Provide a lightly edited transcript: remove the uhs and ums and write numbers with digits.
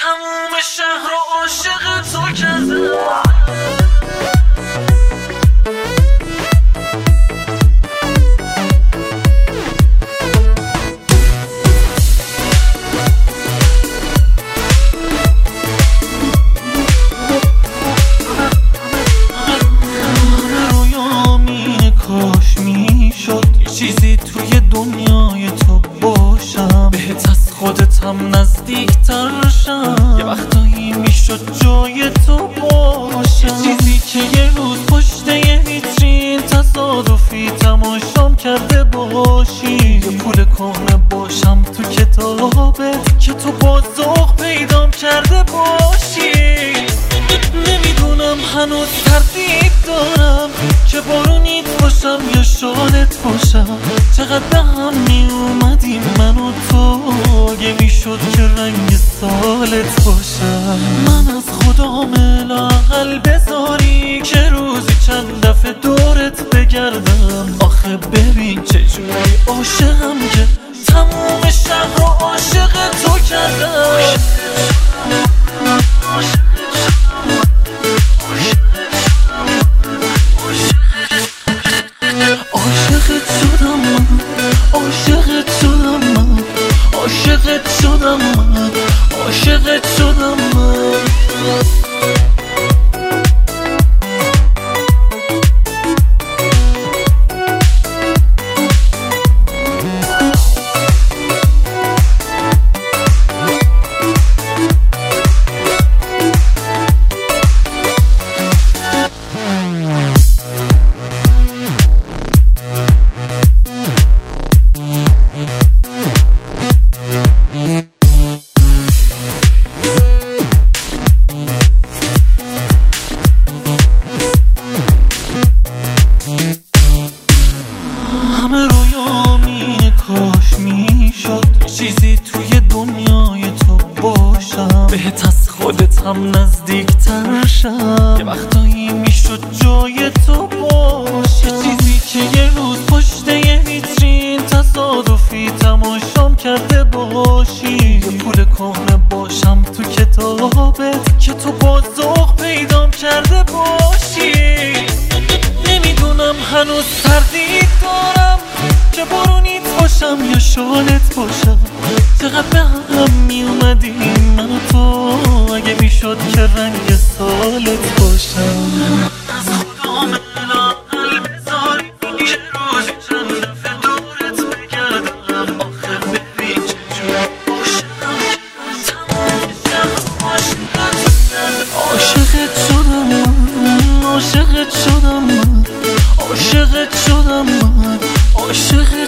تموم شهر رو عاشق تو کردم. چیزی توی دنیای تو باشم، بهت از خودتم نزدیکتر شم، یه وقتایی میشد جای تو باشم. چیزی که یه روز پشت یه ویترین تصادفی تماشام کرده باشی، یه پول کهنه باشم تو کتابت که تو با ذوق پیدام کرده باشی. نمیدونم هنوز تردید دارم که بارونیت باشم یا شالت باشم. چقدر به هم می اومدیم من و تو، اگه میشد که رنگ سالت باشم. من از خدام لااقل بذاری که روزی چند دفعه دورت بگردم. آخه ببین چجوری عاشقم که تموم شهر رو عاشق تو کردم. عاشقت شدم من. همه رویامی کاش میشد چیزی توی دنیای تو باشم، بهت از خودتم نزدیکتر شم، یه وقتایی میشد جای تو باشم. چیزی که یه روز پشت یه ویترین تصادفی تماشام کرده باشی، یه پول کهنه باشم تو کتابت که تو با ذوق پیدام کرده باشی. نمیدونم هنوز تردید دارم که بارونیت باشم یا شالت باشم. چقدر به هم می اومدیم من و تو، اگه میشد که رنگ سالت باشم. از خدام لااقل بذاری که روزی چند دفعه دورت بگردم. آخه ببین چجوری عاشقم که تمام شهر عاشقت شدم من. عاشقت شدم من. عاشقت شدم من. عاشقت